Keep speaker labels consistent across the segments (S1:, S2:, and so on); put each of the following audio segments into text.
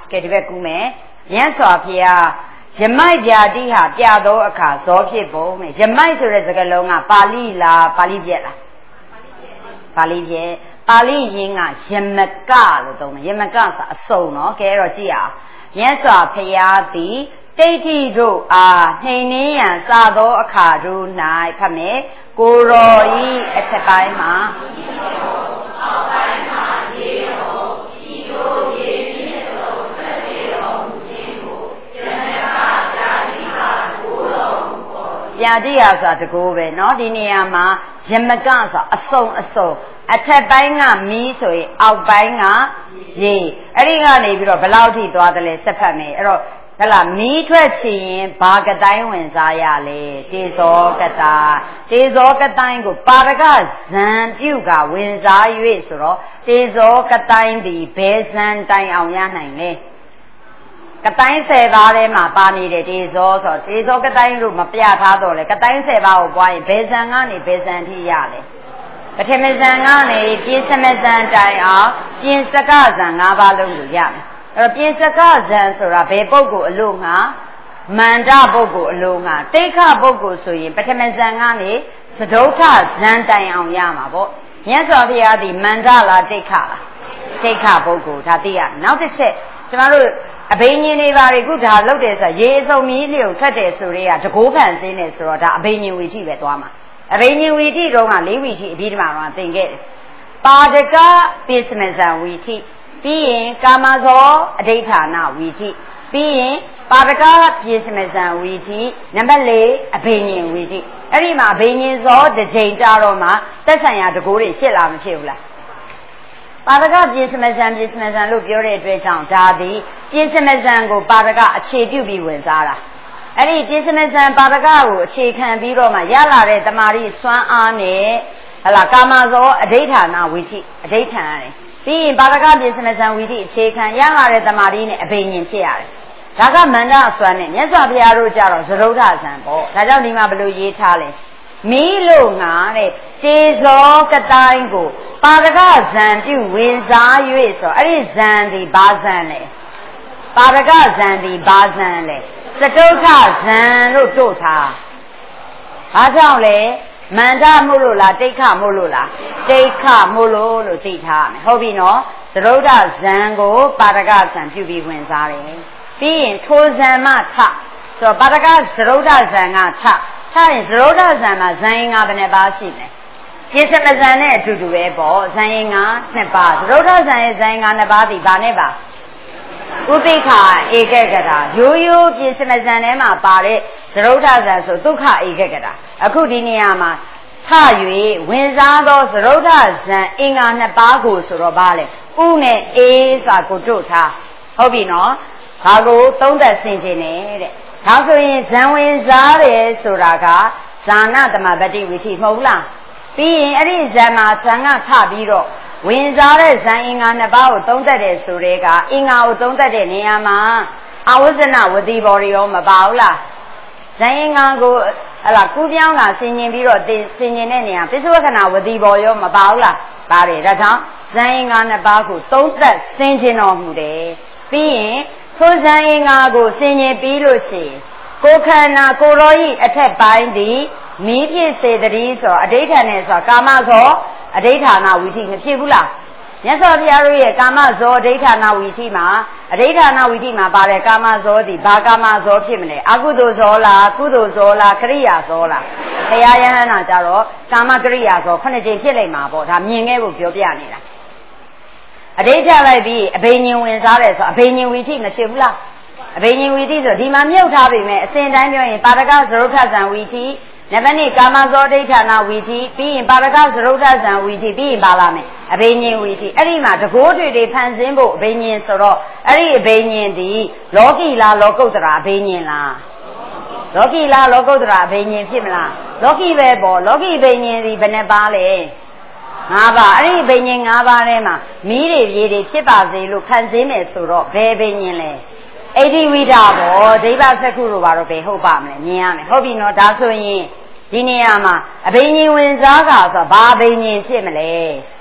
S1: ကဲဒီဘက်ကူးမယ်မြတ်စွာဘုရားယမိုက်ဗျာတိဟာပြသောအခါဇောဖြစ်ပုံနဲ့ယမိုက်ဆိုတဲ့စကားလုံးကပါဠိလားပါဠိပြက်လားပါဠိပြက်ပါဠိရင်းကယမကလို့သုံးတယ်ယမကဆိုအစုံနော်ကဲအဲ့တော့ကြည့်အောင်မြတ်စွာဘုရားသည်တိဋ္ဌိတို့အားနှိမ်နှင်းရန်စသောအခါတို့၌ဖတ်မယ်ကိုရောဤအထက်ပိုင်းမှာအောက်ပိုင်းမှာရေတော်ဤတို့ရေမြင့်ဆုံးသက်သေတော်မူခြင်းကိုယမကဗျာတိဟာကိုတော်မူပေါ်ဗျာတိဟာဆိုတာတကူပဲเนาะဒီနေရာမှာယမကဆိုအစုံအထက်ပိုင်းကမီးဆိုရင်အောက်ပိုင်းကရေအဲ့ဒီကနေပြီးတော့ဘယ်လောက်ထိသွားတယ်လဲစက်ဖတ်မယ်အဲ့တော့ဟလာမီးထွက်ချင်ရင်ဘာကတိုင်းဝင်စားရလဲတေဇောကတိုင်းကိုပါရကဇံပြုကဝင်စား၍ဆိုတော့တေဇောကတိုင်းဒီဘယ်ဇံတိုင်အောင်ရနိုင်လဲကတိုင်း10ပါးထဲမှာပါနေတဲ့တေဇောဆိုတော့တေဇောကတိုင်းလို့မပြထားတော့လေကတိုင်း10ပါးကိုပွားရင်ဘယ်ဇံကနေဘယ်ဇံထိရလဲပထမဇံကနေပြင်းစမဇံတိုင်အောင်ပြင်းစကဇံ5ပါးလုံးကိုရမယ်အဲ့တော့ပြင်းစကဇံဆိုတာဘယ်ပုဂ္ဂိုလ်အလို့ငါမန္တပုဂ္ဂိုလ်အလို့ငါတိဋ္ဌပုဂ္ဂိုလ်ဆိုရင်ပထမဇံကနေသဒုဋ္ဌဇံတိုင်အောင်ရမှာပေါ့မြတ်စွာဘုရားဒီမန္တလားတိဋ္ဌလားတိဋ္ဌပုဂ္ဂိုလ်ဒါသိရနောက်တစ်ချက်ကျမတို့အဘိညာဉ်တွေပါတွေခုဒါလုပ်တယ်ဆိုရေစုံမီးလျုံထွက်တယ်ဆိုတွေကတကိုးဖန်စင်းနေဆိုတော့ဒါအဘိညာဉ်ဝီထိပဲသွားမှာအဘိညာဉ်ဝီထိတုန်းက၄ဝီထိအပြီးတမှာတော့သင်ခဲ့တယ်ပါဒကပိစမဇံဝီထိပြီးရင်ကာမဇောအဋိဌာဏဝီထိပြီးရင်ပါဒကပိစမဇံဝီထိနံပါတ်၄အဘိညာဉ်ဝီထိအဲ့ဒီမှာအဘိညာဉ်ဇောတစ်ချိန်ကြတော့မှသက်ဆိုင်ရာတကိုးတွေဖြစ်လာမဖြစ်ဘူးလားပါဒကပိစမဇံလို့ပြောတဲ့အတွက်ကြောင့်ဒါသည်ပိစမဇံကိုပါဒကအခြေပြုပြီးဝင်စားတာအဲ့ဒီပိစမဇံပါဒကကိုအခြေခံပြီးတော့မှရလာတဲ့တမာရီစွမ်းအားနဲ့ဟလာကာမဇောအဋိဌာဏဝီထိအဋိဌာဏရတယ်ပြီးရင်ပါဒကပိစမဇံဝီထိအခြေခံရလာတဲ့တမာရီနဲ့အဘိညာဉ်ဖြစ်ရတယ်ဒါကမန္တအစွမ်းနဲ့မြတ်စွာဘုရားတို့ကြတော့သရုဒ္ဓဇံပေါ့ဒါကြောင့်ဒီမှာဘယ်လိုရေးထားလဲမီးလို့ငါတဲ့တေဇောကတိုင်းကိုပါဒကဇံပြုဝင်စား၍ဆိုအဲ့ဒီဇံဒီဘာဇံလဲပါဒကဇံဒီဘာဇံလဲသတုဋ္ဌဇံလို့တို့ထားဘာကြောင့်လဲမန္တမို့လို့လားတိဋ္ဌမို့လို့လားတိဋ္ဌမို့လို့သိထားမယ်ဟုတ်ပြီနော်သရုဒ္ဓဇံကိုပါဒကဇံပြုပြီးဝင်စားတယ်ပြီးရင်ထိုဇံမထဆိုပါဒကသရုဒ္ဓဇံကထရင်သရုဒ္ဓဇံမှာဇံရင်ကဘယ်နှပါးရှိလဲပြစ္ဆမဇံနဲ့အတူတူပဲပေါ့ဇံရင်က2ပါးသရုဒ္ဓဇံရဲ့ဇံရင်က2ပါးဒီဘာနဲ့ပါဥပိ္ခာဧကကတာရိုးရိုးပြစ္ဆမဇံထဲမှာပါတဲ့သရုဒ္ဓဇံဆိုဒုက္ခဧကကတာအခုဒီနေရာမှာထ၍ဝင်စားသောသရုဒ္ဓဇံအင်္ဂါ2ပါးကိုဆိုတော့ဗာလေဥနဲ့အေးစာကိုတို့ထားဟုတ်ပြီနော်ဘာကိုသုံးသက်ဆင်ခြင်နေတဲ့ဒါဆိုရင်ဇံဝင်စားတယ်ဆိုတာကဇာနာတမပတိဝိထိမဟုတ်လားပြီးရင်အဲ့ဒီဇံမှာဇံကထပြီးတော့ဝင်စားတဲ့ဇံအင်္ဂါ2ပါးကိုသုံးသက်တယ်ဆိုတဲ့ကအင်္ဂါကိုသုံးသက်တဲ့နေရာမှာအဝဇ္ဇနဝတိဘော်ရောမပါဘူးလားဇံအင်္ဂါကိုဟလာကူးပြောင်းလာဆင်ញင်ပြီးတော့ဆင်ញင်တဲ့နေရာပစ္စုဝကနာဝတိဘော်ရောမပါဘူးလားပါတယ်ဒါကြောင့်ဇံအင်္ဂါ2ပါးကိုသုံးသက်ဆင်ခြင်တော်မူတယ်ပြီးရင်ထိုဇံအင်္ဂါကိုဆင်ញင်ပြီးလို့ရှိရင်ကိုခန္ဓာကိုရောဤအထက်ပိုင်းသည်မီးဖြစ်စေတည်းဆိုအဋိဌာနဲ့ဆိုကာမဇောအဋိဌာဏဝီထိမဖြစ်ဘူးလားမြတ်စွာဘုရားတို့ရဲ့ကာမဇောအဋိဌာဏဝီထိမှာအဋိဌာဏဝီထိမှာပါတဲ့ကာမဇောသည်ဘာကာမဇောဖြစ်မလဲအကုသိုလ်ဇောလားကုသိုလ်ဇောလားကရိယာဇောလားဘုရားယဟန္တာကြတော့ကာမကရိယာဇော9ကြိမ်ဖြစ်လိမ့်မှာပေါ့ဒါမြင်ခဲ့ဖို့ပြောပြနေတာအဋိဌာလိုက်ပြီးအဘိညာဉ်ဝင်စားတယ်ဆိုအဘိညာဉ်ဝီထိမဖြစ်ဘူးလားအဘိညာဉ်ဝီထိဆိုဒီမှာမြုပ်ထားပြီမဲ့အစဉ်တိုင်းပြောရင်ပါဒကသရုဋ္ဌဇံဝီထိနံပါတ်2ကာမဇောဒိဋ္ဌာဏဝီထိပြီးရင်ပါဒကသရုဋ္ဌဇံဝီထိပြီးရင်ပါလာမယ်အဘိညာဉ်ဝီထိအဲ့ဒီမှာတကိုးတွေဖန်ဆင်းဖို့အဘိညာဉ်ဆိုတော့အဲ့ဒီအဘိညာဉ်ဒီလောကီလားလောကုတ္တရာအဘိညာဉ်လားလောကီလားလောကုတ္တရာအဘိညာဉ်ဖြစ်မလားလောကီပဲပေါ့လောကီအဘိညာဉ်ဒီဘယ်နှပါလဲ5ပါးအဲ့ဒီအဘိညာဉ်5ပါးထဲမှာမီးတွေရေတွေဖြစ်ပါစေလို့ဖန်ဆင်းမယ်ဆိုတော့ဘယ်အဘိညာဉ်လဲအိဋ္ဌိဝိဒဘောဒိဗ္ဗစက္ခုတို့ဘာတော့ပဲဟုတ်ပါမလဲမြင်ရမယ်ဟုတ်ပြီနော်ဒါဆိုရင်ဒီနေရာမှာအဘိညာဉ်ဝင်စားကဆိုဘာအဘိညာဉ်ဖြစ်မလဲ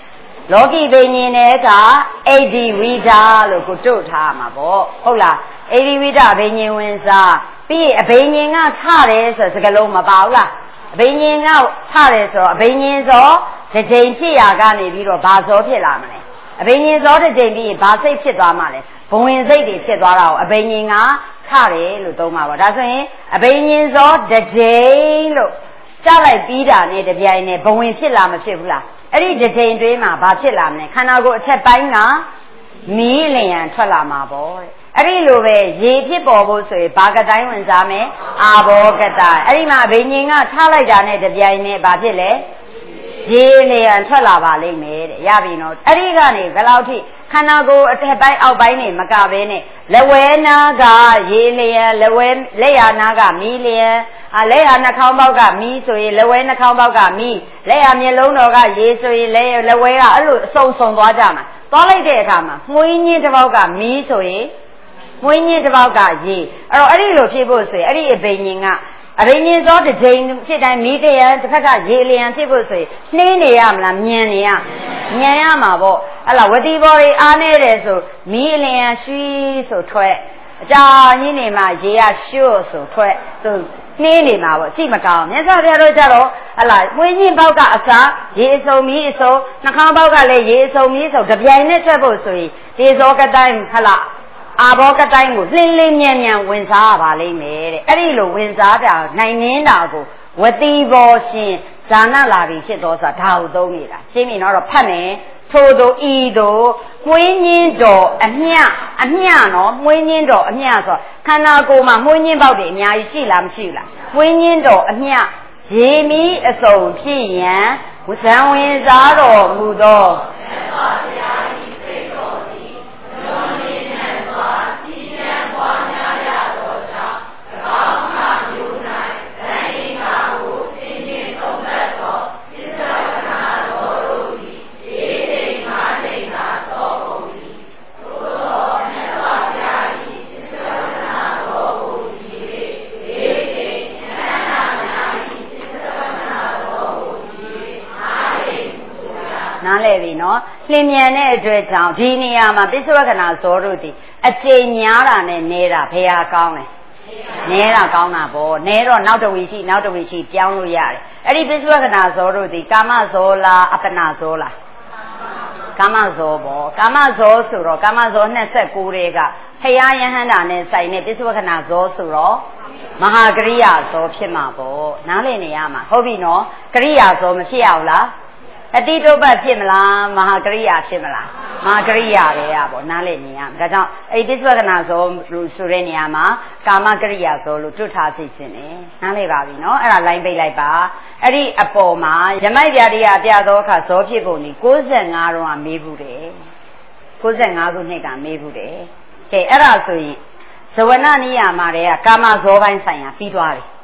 S1: လောကီဘိညာဉ်တွေကအေဒီဝိဒလို့ကိုတို့ထားမှာပေါ့ဟုတ်လားအေဒီဝိဒဘိညာဉ်ဝင်စားပြီးအဘိညာဉ်ကထတယ်ဆိုစကလုံးမပါဘူးလားအဘိညာဉ်ကထတယ်ဆိုတော့အဘိညာဉ်စောတစ်ချိန်ဖြစ်ရာကနေပြီးတော့ဘာစောဖြစ်လာမလဲအဘိညာဉ်စောတစ်ချိန်ပြီးဘာစိတ်ဖြစ်သွားမှလဲဘဝင်စိတ်တွေဖြစ်သွားတာကိုအဘိညာဉ်ကထတယ်လို့သုံးပါပေါ့ဒါဆိုရင်အဘိညာဉ်စောတစ်ချိန်လို့ကြားလိုက်ပြီးတာနဲ့တပြိုင်နဲ့ဘဝင်ဖြစ်လာမဖြစ်ဘူးလားအဲ့ဒီတစ်ချိန်တွင်းမှာဘာဖြစ်လာမလဲခန္ဓာကိုယ်အထက်ပိုင်းကမီးလျံထွက်လာမှာပေါ့တဲ့အဲ့ဒီလိုပဲရေဖြစ်ပေါ်ဖို့ဆိုရင်ဘာကတိုင်းဝင်စားမယ်အာဘောကတိုင်းအဲ့ဒီမှာဘိညာဉ်ကထားလိုက်တာနဲ့တပြိုင်နဲ့ဘာဖြစ်လဲရေလျံထွက်လာပါလိမ့်မယ်တဲ့ရပြီနော်အဲ့ဒီကနေဘယ်လောက်ထိခန္ဓာကိုယ်အထက်ပိုင်းအောက်ပိုင်းနေမကဘဲနဲ့လက်ဝဲနာကရေလျံလက်ရနာကမီးလျံလက်ရနှာခေါင်းပေါက်ကမီးဆိုရင်လက်ဝဲနှာခေါင်းပေါက်ကမီးလက်ရမျက်လုံးတော်ကရေဆိုရင်လက်ဝဲကအဲ့လိုအစုံစုံသွားကြမှာသွားလိုက်တဲ့အခါမှာမွှေးညင်းတစ်ပေါက်ကမီးဆိုရင်မွှေးညင်းတစ်ပေါက်ကရေအဲ့တော့အဲ့ဒီလိုဖြစ်ဖို့ဆိုရင်အဲ့ဒီအဘိညာဉ်ကအဘိညာဉ်စောတစ်ချိန်ဖြစ်တိုင်းမီးတရံတစ်ခါကရေလျံဖြစ်ဖို့ဆိုရင်နှင်းနေရမလားမြန်နေရမြန်ရမှာပေါ့အဲ့လားဝတိဘော်တွေအားနေတယ်ဆိုမီးလျံရွှီဆိုထွက်အကြာကြီးနေမှရေကရွှတ်ဆိုထွက်ဆိုနှင်းနေမှာပေါ့ကြည့်မကောင်းမြတ်စွာဘုရားတို့ကြတော့ဟလာမွေးညင်းပေါက်ကအစာရေအစုံမီးအစုံနှာခေါင်းပေါက်ကလည်းရေအစုံမီးအစုံတပြိုင်နဲ့ထွက်ဖို့ဆိုရင်ဒီဇောကတိုင်းဟလာအာဘောကတိုင်းကိုလှင်းလှင်းမြန်မြန်ဝင်စားရပါလိမ့်မယ်တဲ့အဲ့ဒီလိုဝင်စားတာနိုင်နေတာကိုဝတိဘောရှင်ဇာနာလာပြီဖြစ်တော့ဆိုတာဒါကိုသုံးနေတာရှင်းပြီနော်တော့ဖတ်မယ်ထို့သောဤသို့မွေးညင်းတော်အမျှနော်မွေးညင်းတော်အမျှဆိုခန္ဓာကိုယ်မှာမွေးညင်းပေါက်တွေအများကြီးရှိလားမရှိဘူးလားမွေးညင်းတော်အမျှရေမီအစုံဖြစ်ရန်ဝဇံဝင်စားတော်မူသောနားလည်ပြီနော်လျင်မြန်တဲ့အတွက်ကြောင့်ဒီနေရာမှာပိဿဝကနာဇောတို့ဒီအကျိန်များတာနဲ့နေတာဘယ်ဟာကောင်းလဲနေတာကောင်းတာပေါ့နဲတော့နောက်တဝီရှိပြောင်းလို့ရတယ်အဲ့ဒီပိဿဝကနာဇောတို့ဒီကာမဇောလားအပ္ပနာဇောလားကာမဇောပေါ့ကာမဇောဆိုတော့ကာမဇော29တဲ့ကဖရာယဟန္တာနဲ့ဆိုင်တဲ့ပိဿဝကနာဇောဆိုတော့မဟာကရိယာဇောဖြစ်မှာပေါ့နားလည်နေရမှာဟုတ်ပြီနော်ကရိယာဇောမဖြစ်ရဘူးလားအတိတုပ္ပဖြစ်မလားမဟာကရိယာဖြစ်မလားမဟာကရိယာပဲရပေါ့နားလည်နေရမှာဒါကြောင့်အဲ့ဒီပိဿဝကနာဇောဆိုတဲ့နေရာမှာကာမကရိယာဇောလို့တွတ်ထားသိခြင်းတယ်နားလည်ပါပြီနော်အဲ့ဒါလိုင်းပိတ်လိုက်ပါအဲ့ဒီအပေါ်မှာယမိုက်ပြတရားပြသောအခါဇောဖြစ်ပုံဒီ65တော့မေးဘူးတယ်65ခုနှစ်ကမေးဘူးတယ်ကဲအဲ့ဒါဆိုရင်ဇဝနနိယမှာတည်းကကာမဇောပိုင်းဆိုင်ရာပြီးသွားတယ်